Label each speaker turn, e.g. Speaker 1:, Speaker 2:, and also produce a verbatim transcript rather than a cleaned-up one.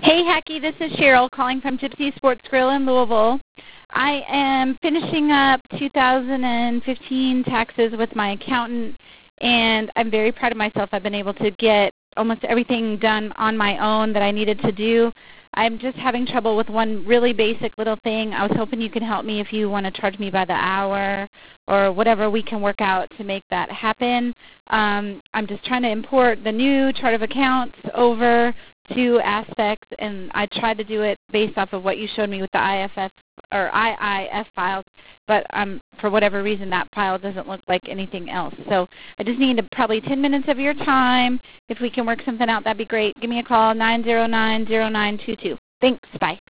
Speaker 1: Hey, Hacky, this is Cheryl calling from Gypsy Sports Grill in Louisville. I am finishing up two thousand fifteen taxes with my accountant, and I'm very proud of myself. I've been able to get almost everything done on my own that I needed to do. I'm just having trouble with one really basic little thing. I was hoping you could help me if you want to charge me by the hour or whatever we can work out to make that happen. Um, I'm just trying to import the new chart of accounts over to Aspects, and I tried to do it based off of what you showed me with the I F S or I I F files, but um, for whatever reason that file doesn't look like anything else. So I just need probably ten minutes of your time. If we can work something out, that'd be great. Give me a call, nine zero nine, zero nine two two. Thanks. Bye.